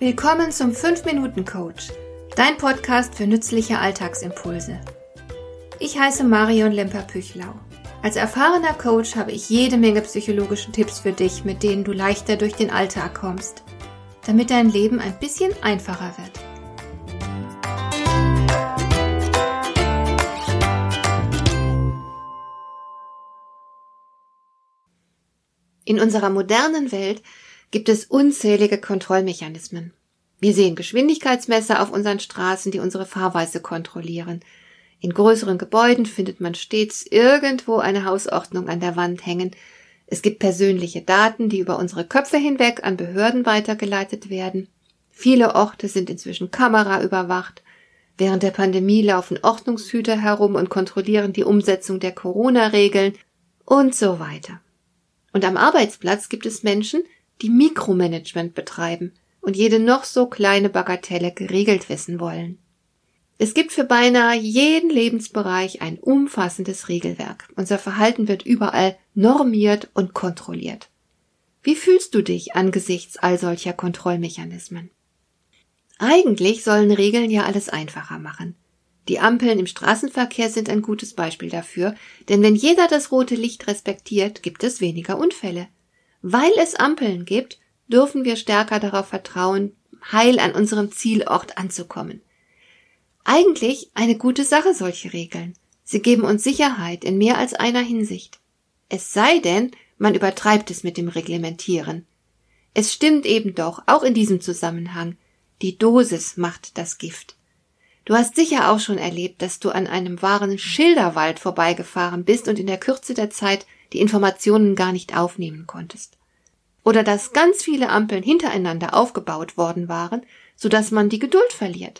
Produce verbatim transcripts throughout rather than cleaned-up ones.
Willkommen zum fünf Minuten Coach, dein Podcast für nützliche Alltagsimpulse. Ich heiße Marion Lemper-Püchlau. Als erfahrener Coach habe ich jede Menge psychologische Tipps für dich, mit denen du leichter durch den Alltag kommst, damit dein Leben ein bisschen einfacher wird. In unserer modernen Welt gibt es unzählige Kontrollmechanismen. Wir sehen Geschwindigkeitsmesser auf unseren Straßen, die unsere Fahrweise kontrollieren. In größeren Gebäuden findet man stets irgendwo eine Hausordnung an der Wand hängen. Es gibt persönliche Daten, die über unsere Köpfe hinweg an Behörden weitergeleitet werden. Viele Orte sind inzwischen kameraüberwacht. Während der Pandemie laufen Ordnungshüter herum und kontrollieren die Umsetzung der Corona-Regeln und so weiter. Und am Arbeitsplatz gibt es Menschen, die Mikromanagement betreiben und jede noch so kleine Bagatelle geregelt wissen wollen. Es gibt für beinahe jeden Lebensbereich ein umfassendes Regelwerk. Unser Verhalten wird überall normiert und kontrolliert. Wie fühlst du dich angesichts all solcher Kontrollmechanismen? Eigentlich sollen Regeln ja alles einfacher machen. Die Ampeln im Straßenverkehr sind ein gutes Beispiel dafür, denn wenn jeder das rote Licht respektiert, gibt es weniger Unfälle. Weil es Ampeln gibt, dürfen wir stärker darauf vertrauen, heil an unserem Zielort anzukommen. Eigentlich eine gute Sache, solche Regeln. Sie geben uns Sicherheit in mehr als einer Hinsicht. Es sei denn, man übertreibt es mit dem Reglementieren. Es stimmt eben doch, auch in diesem Zusammenhang, die Dosis macht das Gift. Du hast sicher auch schon erlebt, dass du an einem wahren Schilderwald vorbeigefahren bist und in der Kürze der Zeit die Informationen gar nicht aufnehmen konntest. Oder dass ganz viele Ampeln hintereinander aufgebaut worden waren, sodass man die Geduld verliert.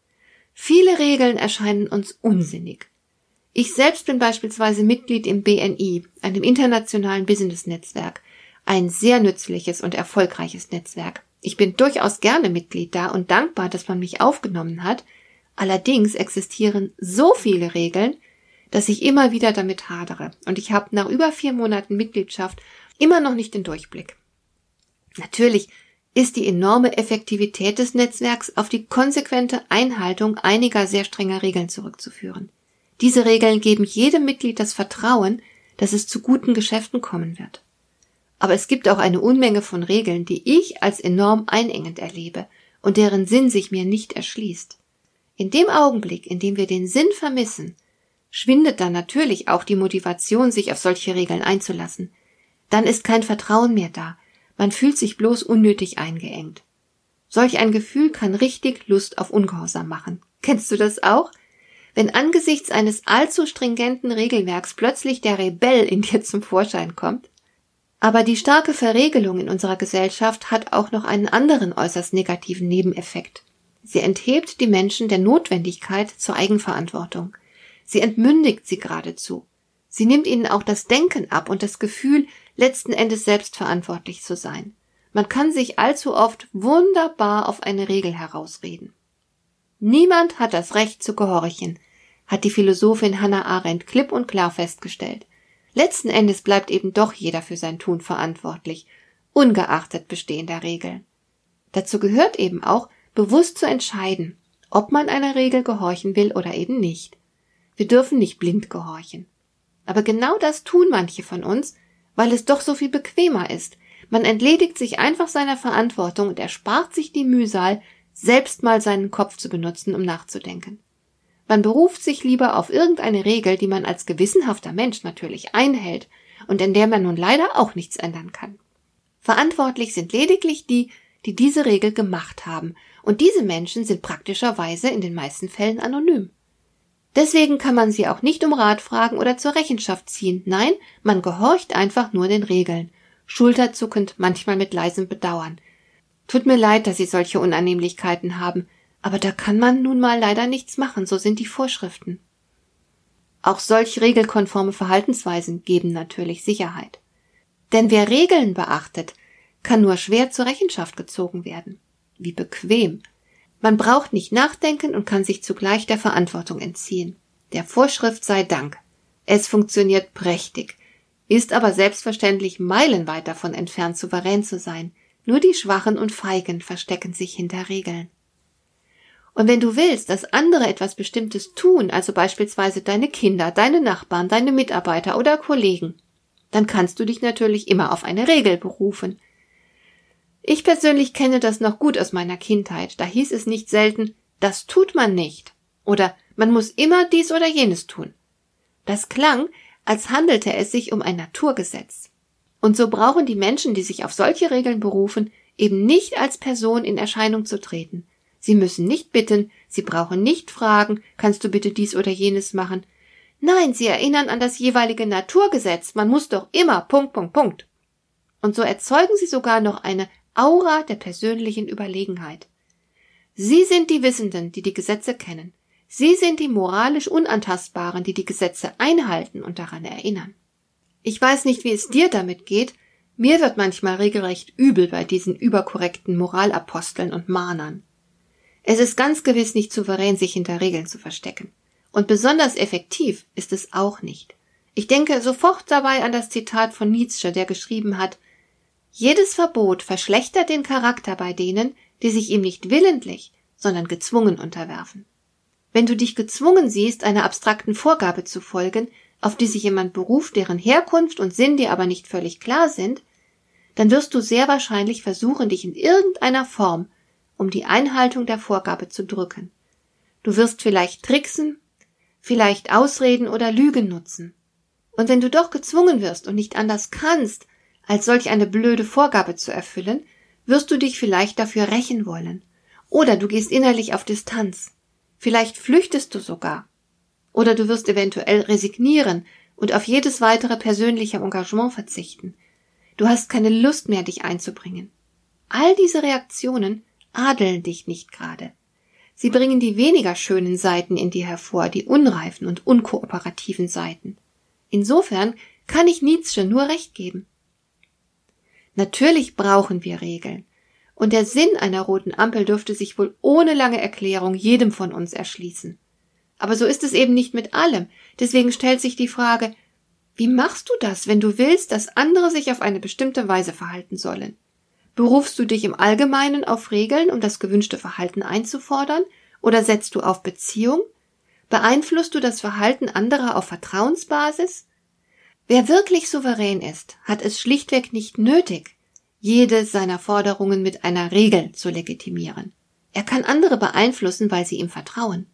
Viele Regeln erscheinen uns unsinnig. Ich selbst bin beispielsweise Mitglied im B N I, einem internationalen Business-Netzwerk, ein sehr nützliches und erfolgreiches Netzwerk. Ich bin durchaus gerne Mitglied da und dankbar, dass man mich aufgenommen hat. Allerdings existieren so viele Regeln, dass ich immer wieder damit hadere und ich habe nach über vier Monaten Mitgliedschaft immer noch nicht den Durchblick. Natürlich ist die enorme Effektivität des Netzwerks auf die konsequente Einhaltung einiger sehr strenger Regeln zurückzuführen. Diese Regeln geben jedem Mitglied das Vertrauen, dass es zu guten Geschäften kommen wird. Aber es gibt auch eine Unmenge von Regeln, die ich als enorm einengend erlebe und deren Sinn sich mir nicht erschließt. In dem Augenblick, in dem wir den Sinn vermissen, schwindet dann natürlich auch die Motivation, sich auf solche Regeln einzulassen. Dann ist kein Vertrauen mehr da. Man fühlt sich bloß unnötig eingeengt. Solch ein Gefühl kann richtig Lust auf Ungehorsam machen. Kennst du das auch? Wenn angesichts eines allzu stringenten Regelwerks plötzlich der Rebell in dir zum Vorschein kommt? Aber die starke Verregelung in unserer Gesellschaft hat auch noch einen anderen äußerst negativen Nebeneffekt. Sie enthebt die Menschen der Notwendigkeit zur Eigenverantwortung. Sie entmündigt sie geradezu. Sie nimmt ihnen auch das Denken ab und das Gefühl, letzten Endes selbst verantwortlich zu sein. Man kann sich allzu oft wunderbar auf eine Regel herausreden. Niemand hat das Recht zu gehorchen, hat die Philosophin Hannah Arendt klipp und klar festgestellt. Letzten Endes bleibt eben doch jeder für sein Tun verantwortlich, ungeachtet bestehender Regeln. Dazu gehört eben auch, bewusst zu entscheiden, ob man einer Regel gehorchen will oder eben nicht. Wir dürfen nicht blind gehorchen. Aber genau das tun manche von uns, weil es doch so viel bequemer ist. Man entledigt sich einfach seiner Verantwortung und erspart sich die Mühsal, selbst mal seinen Kopf zu benutzen, um nachzudenken. Man beruft sich lieber auf irgendeine Regel, die man als gewissenhafter Mensch natürlich einhält und in der man nun leider auch nichts ändern kann. Verantwortlich sind lediglich die, die diese Regel gemacht haben, und diese Menschen sind praktischerweise in den meisten Fällen anonym. Deswegen kann man sie auch nicht um Rat fragen oder zur Rechenschaft ziehen. Nein, man gehorcht einfach nur den Regeln, schulterzuckend, manchmal mit leisem Bedauern. Tut mir leid, dass Sie solche Unannehmlichkeiten haben, aber da kann man nun mal leider nichts machen, so sind die Vorschriften. Auch solch regelkonforme Verhaltensweisen geben natürlich Sicherheit. Denn wer Regeln beachtet, kann nur schwer zur Rechenschaft gezogen werden. Wie bequem. Man braucht nicht nachdenken und kann sich zugleich der Verantwortung entziehen. Der Vorschrift sei Dank. Es funktioniert prächtig, ist aber selbstverständlich meilenweit davon entfernt, souverän zu sein. Nur die Schwachen und Feigen verstecken sich hinter Regeln. Und wenn du willst, dass andere etwas Bestimmtes tun, also beispielsweise deine Kinder, deine Nachbarn, deine Mitarbeiter oder Kollegen, dann kannst du dich natürlich immer auf eine Regel berufen. Ich persönlich kenne das noch gut aus meiner Kindheit. Da hieß es nicht selten, das tut man nicht oder man muss immer dies oder jenes tun. Das klang, als handelte es sich um ein Naturgesetz. Und so brauchen die Menschen, die sich auf solche Regeln berufen, eben nicht als Person in Erscheinung zu treten. Sie müssen nicht bitten, sie brauchen nicht fragen, kannst du bitte dies oder jenes machen. Nein, sie erinnern an das jeweilige Naturgesetz, man muss doch immer, Punkt, Punkt, Punkt. Und so erzeugen sie sogar noch eine Aura der persönlichen Überlegenheit. Sie sind die Wissenden, die die Gesetze kennen. Sie sind die moralisch Unantastbaren, die die Gesetze einhalten und daran erinnern. Ich weiß nicht, wie es dir damit geht, mir wird manchmal regelrecht übel bei diesen überkorrekten Moralaposteln und Mahnern. Es ist ganz gewiss nicht souverän, sich hinter Regeln zu verstecken. Und besonders effektiv ist es auch nicht. Ich denke sofort dabei an das Zitat von Nietzsche, der geschrieben hat, jedes Verbot verschlechtert den Charakter bei denen, die sich ihm nicht willentlich, sondern gezwungen unterwerfen. Wenn du dich gezwungen siehst, einer abstrakten Vorgabe zu folgen, auf die sich jemand beruft, deren Herkunft und Sinn dir aber nicht völlig klar sind, dann wirst du sehr wahrscheinlich versuchen, dich in irgendeiner Form um die Einhaltung der Vorgabe zu drücken. Du wirst vielleicht tricksen, vielleicht Ausreden oder Lügen nutzen. Und wenn du doch gezwungen wirst und nicht anders kannst, als solch eine blöde Vorgabe zu erfüllen, wirst du dich vielleicht dafür rächen wollen. Oder du gehst innerlich auf Distanz. Vielleicht flüchtest du sogar. Oder du wirst eventuell resignieren und auf jedes weitere persönliche Engagement verzichten. Du hast keine Lust mehr, dich einzubringen. All diese Reaktionen adeln dich nicht gerade. Sie bringen die weniger schönen Seiten in dir hervor, die unreifen und unkooperativen Seiten. Insofern kann ich Nietzsche nur recht geben. Natürlich brauchen wir Regeln. Und der Sinn einer roten Ampel dürfte sich wohl ohne lange Erklärung jedem von uns erschließen. Aber so ist es eben nicht mit allem. Deswegen stellt sich die Frage, wie machst du das, wenn du willst, dass andere sich auf eine bestimmte Weise verhalten sollen? Berufst du dich im Allgemeinen auf Regeln, um das gewünschte Verhalten einzufordern, oder setzt du auf Beziehung? Beeinflusst du das Verhalten anderer auf Vertrauensbasis? Wer wirklich souverän ist, hat es schlichtweg nicht nötig, jede seiner Forderungen mit einer Regel zu legitimieren. Er kann andere beeinflussen, weil sie ihm vertrauen.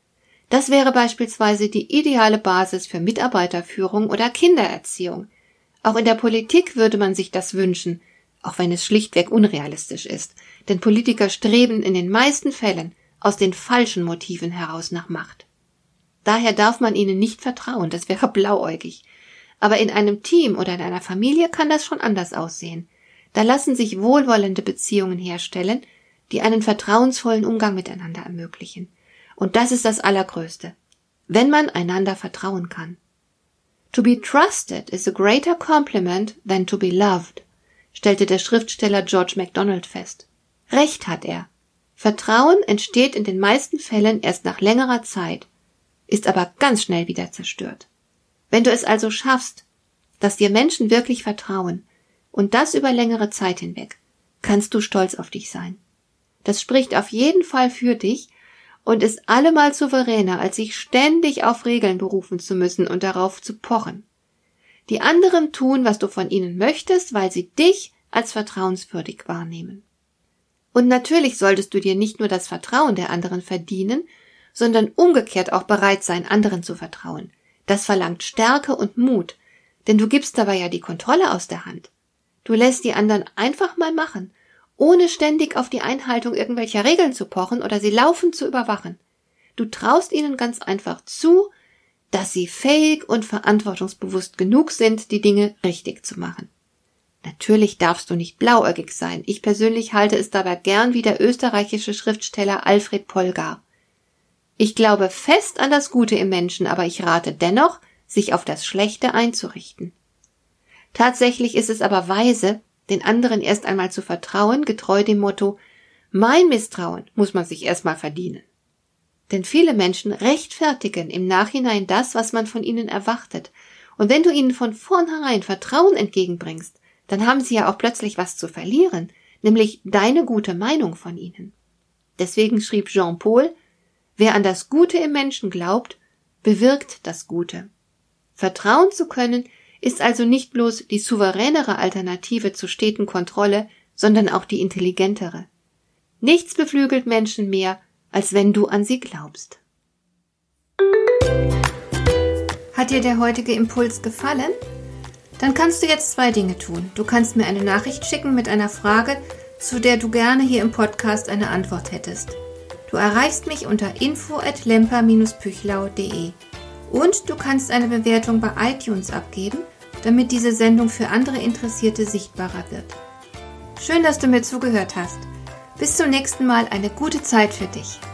Das wäre beispielsweise die ideale Basis für Mitarbeiterführung oder Kindererziehung. Auch in der Politik würde man sich das wünschen, auch wenn es schlichtweg unrealistisch ist, denn Politiker streben in den meisten Fällen aus den falschen Motiven heraus nach Macht. Daher darf man ihnen nicht vertrauen, das wäre blauäugig. Aber in einem Team oder in einer Familie kann das schon anders aussehen. Da lassen sich wohlwollende Beziehungen herstellen, die einen vertrauensvollen Umgang miteinander ermöglichen. Und das ist das Allergrößte, wenn man einander vertrauen kann. To be trusted is a greater compliment than to be loved, stellte der Schriftsteller George MacDonald fest. Recht hat er. Vertrauen entsteht in den meisten Fällen erst nach längerer Zeit, ist aber ganz schnell wieder zerstört. Wenn du es also schaffst, dass dir Menschen wirklich vertrauen, und das über längere Zeit hinweg, kannst du stolz auf dich sein. Das spricht auf jeden Fall für dich und ist allemal souveräner, als sich ständig auf Regeln berufen zu müssen und darauf zu pochen. Die anderen tun, was du von ihnen möchtest, weil sie dich als vertrauenswürdig wahrnehmen. Und natürlich solltest du dir nicht nur das Vertrauen der anderen verdienen, sondern umgekehrt auch bereit sein, anderen zu vertrauen. Das verlangt Stärke und Mut, denn du gibst dabei ja die Kontrolle aus der Hand. Du lässt die anderen einfach mal machen, ohne ständig auf die Einhaltung irgendwelcher Regeln zu pochen oder sie laufend zu überwachen. Du traust ihnen ganz einfach zu, dass sie fähig und verantwortungsbewusst genug sind, die Dinge richtig zu machen. Natürlich darfst du nicht blauäugig sein. Ich persönlich halte es dabei gern wie der österreichische Schriftsteller Alfred Polgar. Ich glaube fest an das Gute im Menschen, aber ich rate dennoch, sich auf das Schlechte einzurichten. Tatsächlich ist es aber weise, den anderen erst einmal zu vertrauen, getreu dem Motto, mein Misstrauen muss man sich erst mal verdienen. Denn viele Menschen rechtfertigen im Nachhinein das, was man von ihnen erwartet. Und wenn du ihnen von vornherein Vertrauen entgegenbringst, dann haben sie ja auch plötzlich was zu verlieren. nämlich deine gute Meinung von ihnen. Deswegen schrieb Jean Paul, wer an das Gute im Menschen glaubt, bewirkt das Gute. Vertrauen zu können, ist also nicht bloß die souveränere Alternative zur steten Kontrolle, sondern auch die intelligentere. Nichts beflügelt Menschen mehr, als wenn du an sie glaubst. Hat dir der heutige Impuls gefallen? Dann kannst du jetzt zwei Dinge tun. Du kannst mir eine Nachricht schicken mit einer Frage, zu der du gerne hier im Podcast eine Antwort hättest. Du erreichst mich unter info at lemper dash püchlau punkt de und du kannst eine Bewertung bei iTunes abgeben, damit diese Sendung für andere Interessierte sichtbarer wird. Schön, dass du mir zugehört hast. Bis zum nächsten Mal, eine gute Zeit für dich.